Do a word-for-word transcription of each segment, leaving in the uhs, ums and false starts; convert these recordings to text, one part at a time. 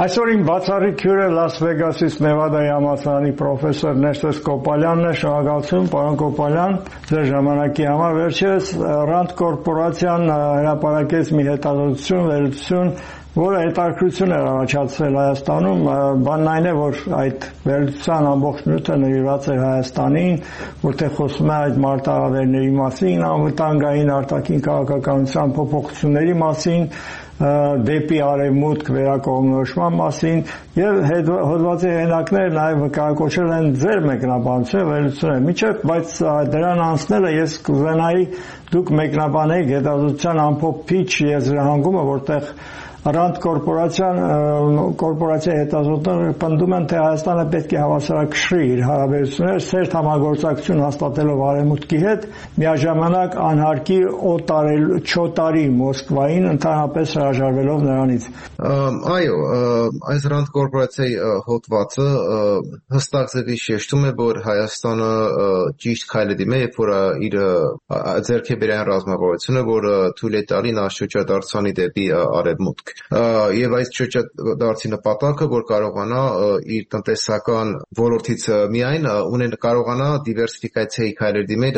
Այսօր իմ բացառիկ հյուրը Լաս Վեգասից Նևադայի համալսարանի պրոֆեսոր Նեստոր Կոպալյանն է։ Շնորհակալություն, պարոն Կոպալյան, ձեր ժամանակի համար։ Վերջերս Rand կորպորացիան հրապարակեց մի հետազոտություն, վերլուծություն, որը հետաքրքրություն էր առաջացրել Հայաստանում։ Բանն այն է, որ այդ վերլուծության ամբողջ նյութը նվիրված է Հայաստանին, որտեղ խոսում է այդ մարտահրավերների մասին, անվտանգային արտաքին քաղաքականության փոփոխությունների մասին, դեպի արևմուտք վերակողմնորոշման մասին եւ հոդվածի հեղինակները նաեւ վկայակոչել են ձեր մեկնաբանությունը վերլուծությունը միջև, բայց դրան անցնելը ես կուզենայի դուք մեկնաբանեիք հետազոտության ամփոփիչ եզրահանգումը, որտեղ Rand կորպորացիան կորպորացիայի հետազոտողները պնդում են, թե Հայաստանը պետք է հավասարակշռի իր հարաբերությունները սերտ համագործակցություն հաստատելով արևմուտքի հետ, միաժամանակ անհարկի օտարել չոտարի Մոսկվային, ընդհանրապես հրաժարվելով նրանից։ Այո, այս Rand կորպորացիայի հոդվածը հստակ ձևի շեշտում է, որ Հայաստանը ճիշտ քայլ է դիմել, երբ որ իր ձեռք է բերել ռազմավարությունը, որը թույլ է տալի նա շրջադարձանի դեպի արևմուտք։ Եվ այս շրջադարձի նպատակը, որ կարողանա իր տնտեսական ոլորտից միայն ունեն կարողանա դիվերսիֆիկացիայի քայլեր դիմել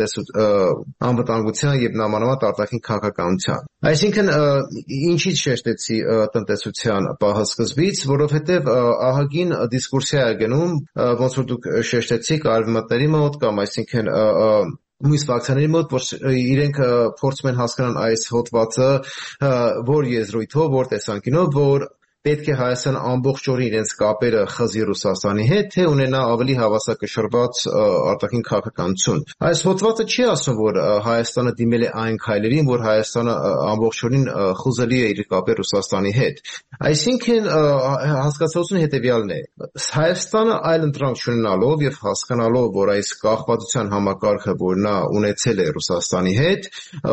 անվտանգության եւ նամանավանդ արտաքին քաղաքականության։ Այսինքն ինչից շեշտեցի տնտեսության պահը սկզբից, որովհետեւ ահագին դիսկուրսիա է գնում, ոնց որ դուք շեշտեցիք արևմտների մոտ կամ այսինքն մյուս վարչությունների մոտ, որ իրենք փորձում են հասկանալ այս հոդվածը որ եզրույթով, որ տեսանկյունով, որ պետք է Հայաստանը ամբողջովին իրենց կապերը խզի Ռուսաստանի հետ, թե ունենա ավելի հավասարակշռված արտաքին քաղաքականություն։ Այս հոդվածը չի ասում, որ Հայաստանը դիմել է այն քայլերին, որ Հայաստանը ամբողջովին խուզելի է իր կապերը Ռուսաստանի հետ։ Այսինքն հասկացողությունը հետևյալն է. Հայաստանը այլ ընտրանք չունենալով եւ հասկանալով, որ այս կախվածության համակարգը, որ նա ունեցել է Ռուսաստանի հետ,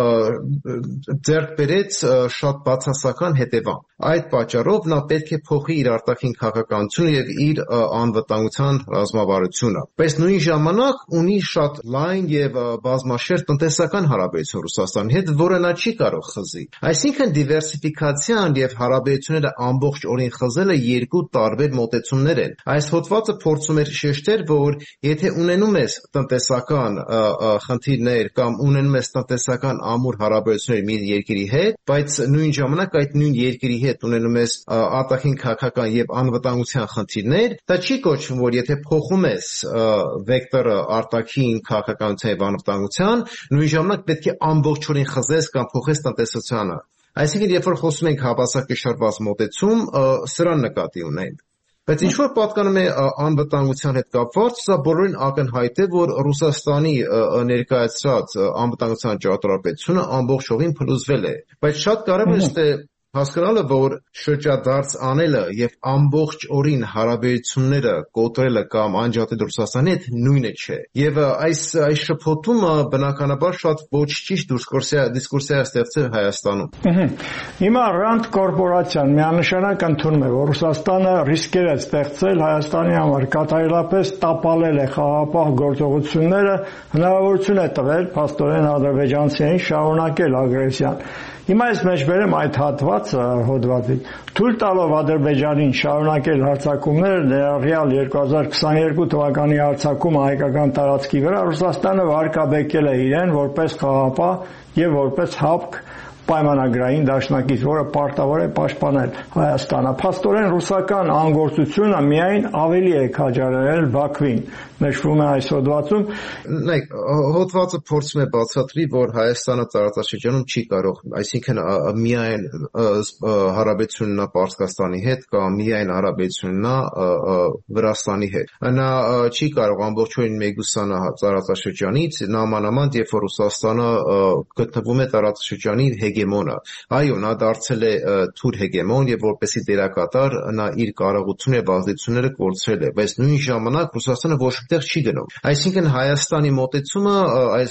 ձեռք բերեց շատ բացասական հետևանք։ Այդ պատճառով նա պետք է փոխի իր արտաքին քաղաքականությունը եւ իր անվտանգության ռազմավարությունը։ Բայց նույն ժամանակ ունի շատ լայն եւ բազմաշերտ տնտեսական հարաբերություն Ռուսաստանի հետ, որը նա չի կարող խզի։ Այսինքն դիվերսիֆիկացիան եւ հարաբերությունները ամբողջովին խզելը երկու տարբեր մոտեցումներ են։ Այս հոդվածը փորձում է շեշտել, որ եթե ունենում ես տնտեսական խնդիրներ կամ ունենում ես տնտեսական ամուր հարաբերություններ մի երկրի հետ, բայց նույն ժամանակ այդ նույն երկրի հետ ունենում ես արտաքին քաղաքական եւ անվտանգության խնդիրներ, դա չի կոչվում, որ եթե փոխում ես վեկտորը արտաքին քաղաքականության եւ անվտանգության, նույն ժամանակ պետք է ամբողջովին խզես կամ փոխես տնտեսությանը։ Այսինքն, երբ որ խոսում ենք հավասարակշռված մոտեցում, սրան նկատի ունենք։ Բայց ինչ որ պատկանում է անվտանգության հետ կապված, սա բոլորին ակնհայտ է, որ Ռուսաստանի ներկայացրած անվտանգության ճարտարապետությունը ամբողջովին փլուզվել է։ Բայց շատ կարևոր է հասկանալը, որ շրջադարձ անելը եւ ամբողջ օրին հարաբերությունները կոտրելը կամ անջատել Ռուսաստանի հետ նույնը չէ։ Եվ այս այս շփոթումը բնականաբար շատ ոչ ճիշտ դիսկուրսիա է ստեղծել Հայաստանում։ Հիմա Rand կորպորացիան միանշանակ ընդունում է, որ Ռուսաստանը ռիսկեր է ստեղծել Հայաստանի համար, կատարելապես տապալել է խաղաղապահ գործողությունները, հնարավորություն է տվել փաստորեն ադրբեջանցիներին շարունակել ագրեսիան։ Հիմա ես մեջբերեմ այդ հատվածը հոդվածի, թույլ տալով Ադրբեջանին շարունակել հարձակումները, ներառյալ երկու հազար քսաներկու թվականի հարձակումը հայկական տարածքի վրա, Ռուսաստանը վարկաբեկել է իրեն որպես խաղաղապահ եւ որպես հապկ պայմանագրային դաշնակից, որը պարտավոր է պաշտպանել Հայաստանը։ Փաստորեն ռուսական անգործությունը միայն ավելի է քաջարել Բաքվին, նշվում է այս հոդվածում։ Նայեք, հոդվածը փորձում է բացատրի, որ Հայաստանը տարածաշրջանում չի կարող, այսինքն միայն հարաբերություն ունենա Պարսկաստանի հետ կամ միայն հարաբերություն ունենա Վրաստանի հետ։ Նա չի կարող ամբողջովին մեգուսանա տարածաշրջանից, նամանավանդ երբ որ Ռուսաստանը գտնվում է տարածաշրջանի հեգեմոնը։ Այո, նա դարձել է թույլ հեգեմոն եւ որպեսի դերակատար նա իր կարողությունները եւ ազդեցությունները կորցրել է, բայց նույն ժամանակ Ռուսաստանը ոչ մտեղ չի գնում։ Այսինքն Հայաստանի մոտեցումը այս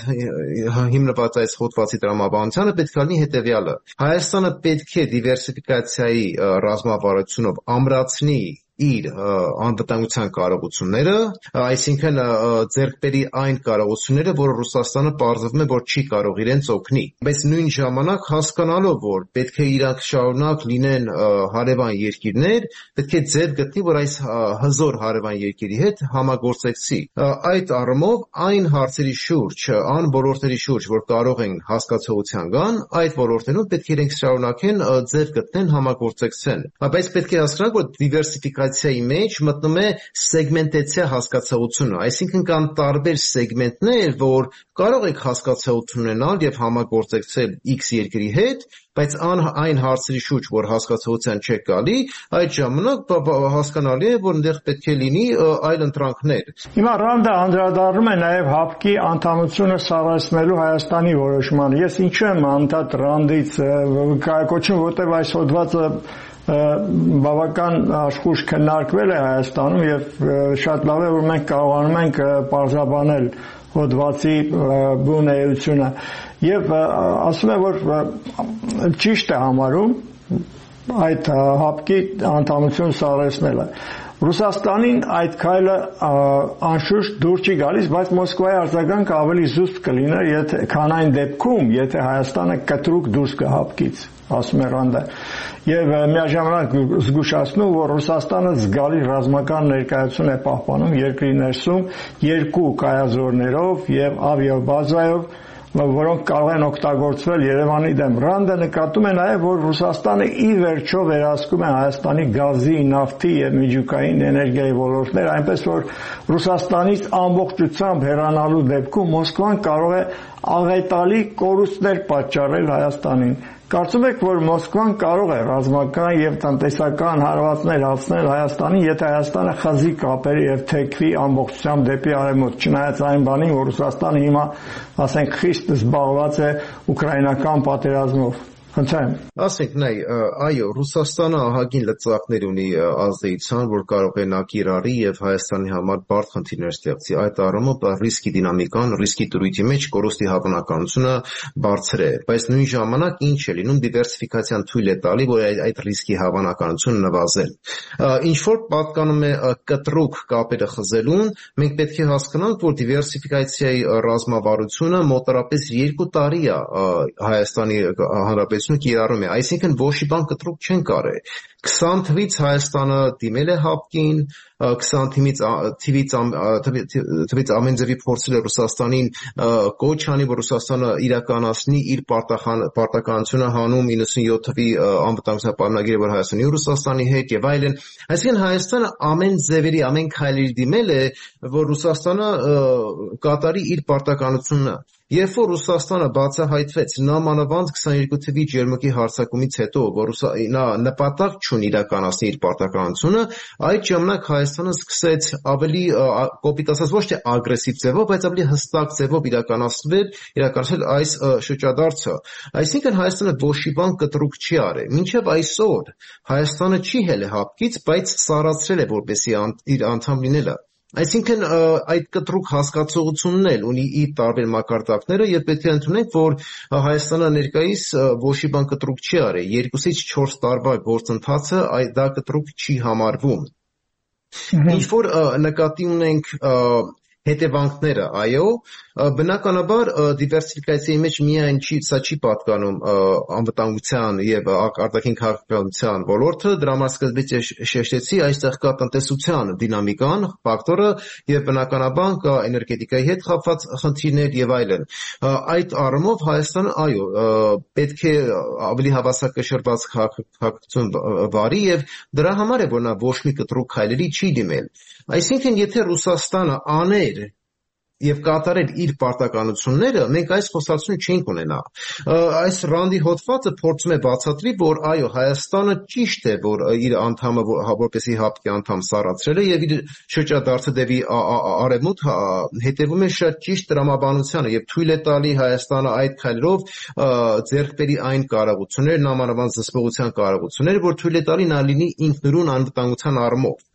հիմնված այս հոդվածի տրամաբանությանը պետք է լինի հետեւյալը։ Հայաստանը պետք է դիվերսիֆիկացիայի ռազմավարությունով ամրացնի իր անվտանգության կարողությունները, այսինքն ձեռք բերի այն կարողությունները, որ Ռուսաստանը պարզվում է, որ չի կարող իրենց օգնի, բայց նույն ժամանակ հասկանալով, որ պետք է իրանք շարունակ լինեն հարևան երկիրներ, պետք է ձև գտնի, որ այս հզոր հարևան երկրի հետ համագործակցի։ Այդ առումով այն հարցերի շուրջ, այն ոլորտների շուրջ, որ կարող են հասկացողության գան, այդ ոլորտներում պետք է իրենք շարունակեն ձև գտնեն, համագործակցեն։ Բայց պետք է հասկանալ, որ դիվերսիֆիկացիայի մեջ մտնում է սեգմենտացիա հասկացողությունը, այսինքն կան տարբեր սեգմենտներ, որ կարող եք հասկացողություն ունենալ եւ համագործակցել X երկրի հետ, բայց այն հարցերի շուրջ, որ հասկացողության չեք գալի, այդ ժամանակ հասկանալի է, որ այնտեղ պետք է լինի այլ ընտրանքներ։ Հիմա Ռանդը անդրադառնում է նաև ՀԱՊԿ-ի անդամությունը սառեցնելու Հայաստանի որոշմանը։ Ես ինչու եմ անդադ Ռանդից կայակոչում, որտեղ այս հոդվածը բավական աշխույժ քննարկվել է Հայաստանում եւ շատ լավ է, որ մենք կարողանում ենք պարզաբանել հոդվածի բուն էությունը եւ ասում է, որ ճիշտ է համարում այդ ՀԱՊԿ-ի անդամություն սառեցնելը։ Ռուսաստանին այդ քայլը անշուշտ դուր չի գալիս, բայց Մոսկվայի արձագանքը ավելի զուսպ կլիներ, եթե քան այն դեպքում, եթե Հայաստանը կտրուկ դուրս գա ՀԱՊԿ-ից, ասում է Ռանդը, եւ միաժամանակ զգուշացնում, որ Ռուսաստանը զգալի ռազմական ներկայություն է պահպանում երկրի ներսում երկու կայազորներով եւ ավիաբազայով, որոնք կարող են օգտագործվել Երևանի դեմ։ Ռանդը նկատում է նաև, որ Ռուսաստանը ի վերջո վերահսկում է Հայաստանի գազի, նավթի եւ միջուկային էներգիայի ոլորտներ, այնպես որ Ռուսաստանից ամբողջությամբ հեռանալու դեպքում Մոսկվան կարող է աղետալի կորուստներ պատճառել Հայաստանին։ Կարծում եք, որ Մոսկվան կարող է ռազմական եւ տնտեսական հարվածներ հասնել Հայաստանին, եթե Հայաստանը խզի կապերի եւ թեքվի ամբողջությամբ դեպի արևմուտք, չնայած այն բանին, որ Ռուսաստանը հիմա, ասենք, խիստ զբաղված է ուկրաինական պատերազմով։ Խնդրեմ։ Ասենք, նայ, այո, Ռուսաստանը ահագին լծակներ ունի ազդեցության, որ կարող է նա կիրառի եւ Հայաստանի համար բարդ խնդիրներ ստեղծի։ Այդ առումով ռիսկի դինամիկան, ռիսկի դրույթի մեջ կորուստի հավանականությունը բարձր է, բայց նույն ժամանակ ինչ է լինում, դիվերսիֆիկացիան թույլ է տալի, որ այդ ռիսկի հավանականությունը նվազել։ Ինչ որ պատկանում է կտրուկ կապերը խզելուն, մենք պետք է հասկանանք, որ դիվերսիֆիկացիայի ռազմավարությունը մոտավորապես երկու տարի է Հայաստանի Հանրապետության կիրառում է, այսինքն ոչ մի բան կտրուկ չեն կարել։ քսան թվականից Հայաստանը դիմել է ՀԱՊԿ-ին, քսան թվականից ամեն ձևի փորձել է Ռուսաստանին կոչ անի, որ Ռուսաստանը իրականացնի իր պարտականությունը հանում իննսունյոթ թվականի անվտանգության պայմանագիրը, որ Հայաստանի ու Ռուսաստանի հետ եւ այլն։ Այսինքն Հայաստանը ամեն ձևերի, ամեն քայլերի դիմել է, որ Ռուսաստանը կատարի իր պարտականությունը։ Երբ որ Ռուսաստանը բացահայտվեց նամանավանդ քսաներկու թվականի ջերմուկի հարձակումից հետո, որ նա նպատակ չունի իրականացնի իր պարտականությունը, այդ ժամանակ Հայաստանը սկսեց ավելի կոպիտ ասած ոչ թե ագրեսիվ ձևով, բայց ավելի հստակ ձևով իրականացնել, իրականացնել այս շրջադարձը։ Այսինքն Հայաստանը ոչ մի բան կտրուկ չի արել։ Մինչև այսօր Հայաստանը չի հել ՀԱՊԿ-ից, բայց սառացրել է որպեսզի իր անդամ լինելը։ Այսինքն այդ կտրուկ հասկացողությունն էլ ունի իր տարբեր մակարդակները եւ պետք է ընդունենք, որ Հայաստանը ներկայիս ոչ մի բան կտրուկ չի արել։ երկուսից չորս տարվա գործընթացը դա կտրուկ չի համարվում։ Ինչ որ նկատի ունենք հետևանքները, այո, բնականաբար դիվերսիֆիկացիայի մեջ միայն չի, սա չի պատկանում անվտանգության եւ արտաքին քաղաքականության ոլորտը, դրա համար սկզբից շեշտեցի, այստեղ կա տնտեսության դինամիկան, ֆակտորը եւ բնականաբար կա էներգետիկայի հետ կապված խնդիրներ եւ այլն։ Այդ առումով Հայաստանը, այո, պետք է ավելի հավասարակշռված քաղաքականություն վարի եւ դրա համար է, որ նա ոչ մի կտրուկ քայլերի չի դիմել։ Այսինքն, եթե Ռուսաստանը աներ եւ կատարել իր պարտականությունները, մենք այս խոսակցությունը չենք ունենա։ Այս Ռանդի հոդվածը փորձում է բացատրի, որ այո, Հայաստանը ճիշտ է, որ իր անդամը որպեսի ՀԱՊԿ-ի անդամ սառացրել է եւ իր շրջադարձը դեպի արևմուտք հետևում է շատ ճիշտ տրամաբանությանը եւ թույլ է տալի Հայաստանը այդ քայլերով ձեռք բերի այն կարողություններ, նամանավանդ զսպողության կարողություններ, որ թույլ է տալի նա լինի ինքնուրույն անվտանգության առումով։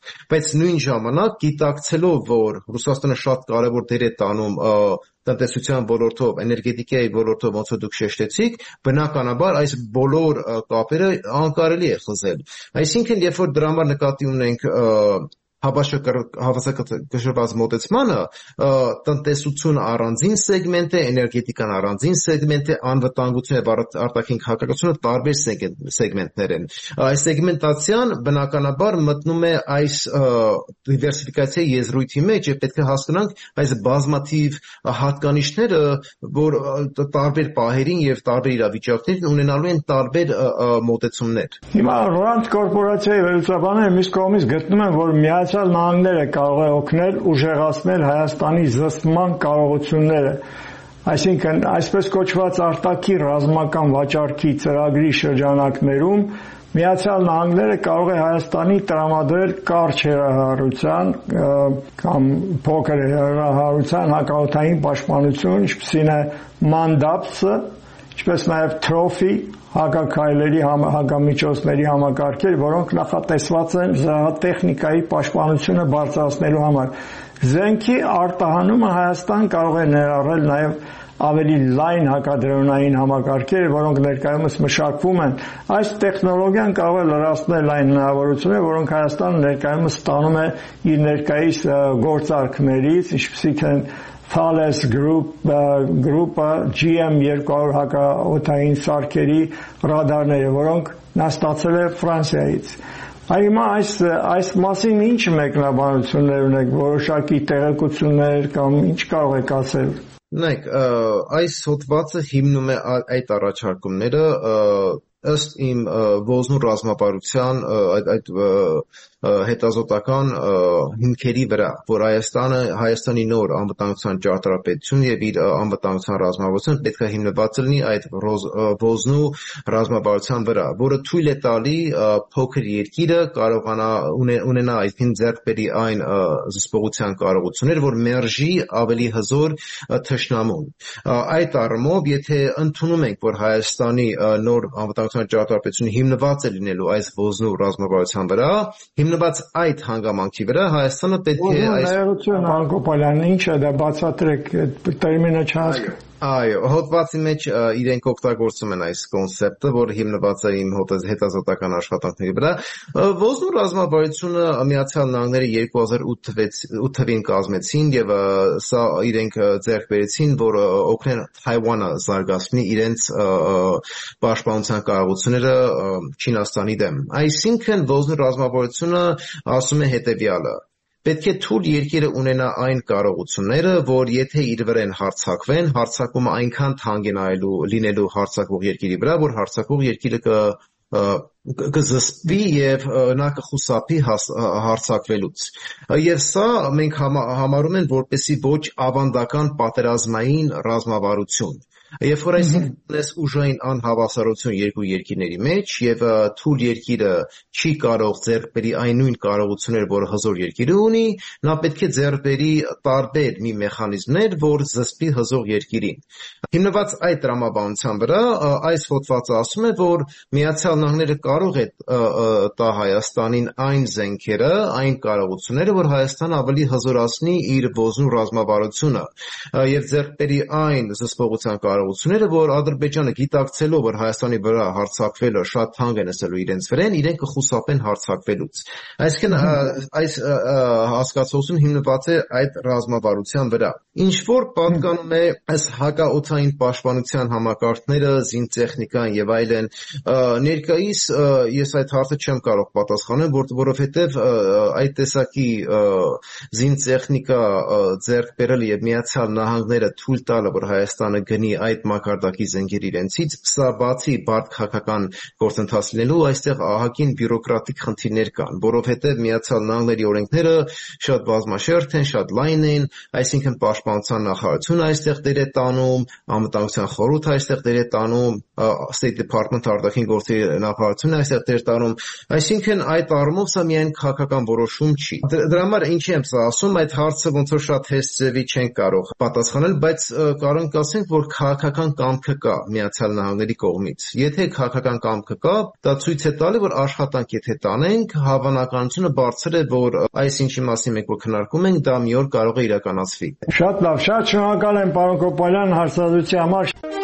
բայց նույն ժամանակ գիտակցելով, որ Ռուսաստանը շատ կարևոր դեր է տանում տնտեսության ոլորտով, էներգետիկայի ոլորտով, ոնց որ դուք շեշտեցիք, բնականաբար այս բոլոր կապերը անկարելի է խզել։ Այսինքն, երբ որ դրա համար նկատի ունենք հավասարակշռված մոտեցմանը, տնտեսություն առանձին սեգմենտ է, էներգետիկան առանձին սեգմենտ է, անվտանգությունը եւ արտաքին քաղաքականությունը տարբեր սեգմենտներ են։ Այս սեգմենտացիան բնականաբար մտնում է այս դիվերսիֆիկացիայի եզրույթի մեջ եւ պետք է հասկանանք այս բազմաթիվ հատկանիշները, որ տարբեր պահերին եւ տարբեր իրավիճակներին ունենալու են տարբեր մոտեցումներ։ Հիմա Rand կորպորացիայի վերլուծաբանները մյուս կողմից գտնում են, որ Միացյալ Նահանգները կարող է օգնել ուժեղացնել Հայաստանի զսպման կարողությունները, այսինքն այսպես կոչված արտաքին ռազմական վաճառքի ծրագրի շրջանակներում Միացյալ Նահանգները կարող է Հայաստանի տրամադրել կարճ հեռահարության կամ փոքր հեռահարության հակաօդային պաշտպանություն, ինչպիսին է Mandabs-ը, ինչպես նաև Trophy հակաքայլերի հակամիջոցների համակարգեր, որոնք նախատեսված են զրահատեխնիկայի պաշտպանությունը բարձրացնելու համար։ Զենքի արտահանումը Հայաստան կարող է ներառել նաև ավելի լայն հակադրոնային համակարգեր, որոնք ներկայումս մշակվում են։ Այս տեխնոլոգիան կարող է լրացնել այն հնարավորությունները, որոնք Հայաստանը ներկայումս ստանում է իր ներկայիս գործարքներից, ինչպիսիք են Thales Group գրուպը G M երկու հարյուր հակաօդային սարքերի ռադարները, որոնք նա ստացել է Ֆրանսիայից։ Հիմա այս այս մասին ինչ մեկնաբանություններ ունեք, որոշակի տեղեկություններ կամ ինչ կարող եք ասել։ Նայեք, այս հոդվածը հիմնում է այդ առաջարկումները ըստ իմ ոզնու ռազմավարության այդ այդ հետազոտական հիմքերի վրա, որ Հայաստանը Հայաստանի նոր անվտանգության ճարտարապետություն եւ իր անվտանգության ռազմավարությունը պետք է հիմնված լինի այդ ոզնու ռազմավարության վրա, որը թույլ է տալի փոքր երկիրը կարողանա ունենա այսին ձեռք բերի այն զսպողության կարողություններ, որ մերժի ավելի հզոր թշնամուն։ Այդ առումով, եթե ընդունում ենք, որ Հայաստանի նոր անվտանգության ճարտարապետությունը հիմնված է լինելու այս ոզնու ռազմավարության վրա, հիմնված այդ հանգամանքի վրա Հայաստանը պետք է այս Ներողություն Հակոբյան, ինչ է դա բացատրեք, տերմինը չհասկացա։ Այո, հոդվածի մեջ իրենք օգտագործում են այս կոնցեպտը, որ հիմնված է իմ հետազոտական աշխատանքների վրա։ Ոզնու ռազմավարությունը Միացյալ Նահանգները երկու հազար ութ թվականին կազմեցին եւ սա իրենք ձեռք բերեցին, որ օգնեն Թայվանը զարգացնի իրենց պաշտպանության կարողությունները Չինաստանի դեմ։ Այսինքն ոզնու ռազմավարությունը ասում է հետեւյալը. Պետք է թույլ երկիրը ունենա այն կարողությունները, որ եթե իր վրա հարձակվեն, հարձակումը այնքան թանկ է նայելու լինելու հարձակվող երկիրի վրա, որ հարձակվող երկիրը կը կզսպի եւ նա կխուսափի հարձակվելուց։ Եվ սա մենք համարում ենք որպեսի ոչ ավանդական պատերազմային ռազմավարություն։ Երբ որ այսինքն ունես ուժային անհավասարություն երկու երկիրների մեջ եւ թույլ երկիրը չի կարող ձեռք բերի այն նույն կարողությունները, որ հզոր երկիրը ունի, նա պետք է ձեռք բերի տարբեր մի մեխանիզմներ, որ զսպի հզոր երկիրին։ Հիմնված այդ տրամաբանության վրա այս հոդվածը ասում է, որ Միացյալ Նահանգները կարող է տա Հայաստանին այն զենքերը, այն կարողությունները, որ Հայաստանը ավելի հզորացնի իր ոզնու ռազմավարությունը եւ ձեռք բերի այն զսպողության կարողությունները, որ Ադրբեջանը գիտակցելով, որ Հայաստանի վրա հարձակվելը շատ թանկ է նստելու իրենց վրան, իրենք կխուսափեն հարձակվելուց։ Այսինքն այս հասկացողությունը հիմնված է այդ ռազմավարության վրա։ Ինչ որ պատկանում է այս հակաօդային պաշտպանության համակարգները, զինտեխնիկան եւ այլն, ներկայիս ես այդ հարցը չեմ կարող պատասխանել, որովհետեւ այդ տեսակի զինտեխնիկա ձեռք բերել եւ Միացյալ Նահանգները թույլ տալը, որ Հայաստանը գնի այդ մակարդակի զենքեր իրենցից, սա բացի բարդ քաղաքական գործընթաց լինելու, այստեղ ահագին բյուրոկրատիկ խնդիրներ կան, որովհետեւ Միացյալ Նահանգների օրենքները շատ բազմաշերտ են, շատ լայն են, այսինքն պաշտպանության նախարարությունը այստեղ դեր է տանում, անվտանգության խորհուրդը այստեղ դեր է տանում, State Department արտաքին գործերի նախարարությունը այստեղ դեր տանում, այսինքն այդ առումով սա միայն քաղաքական որոշում չի։ Դրա համար ինչի եմ սա ասում, այդ հարցը ոնց որ շատ հեշտ ձևի չեն կարող պատասխանել, բայց կարող ենք ասենք, որ քաղաքական կամքը կա Միացյալ Նահանգների կողմից։ Եթե քաղաքական կամքը կա, դա ցույց է տալի, որ աշխատանք եթե տանենք, հավանականությունը բարձր է, որ այս ինչի մասին մենք որ քննարկում ենք, դա մի օր կարող է իրականացվի։ Շատ լավ, շատ շնորհակալ եմ պարոն Կոպալյան հարցազրույցի համար։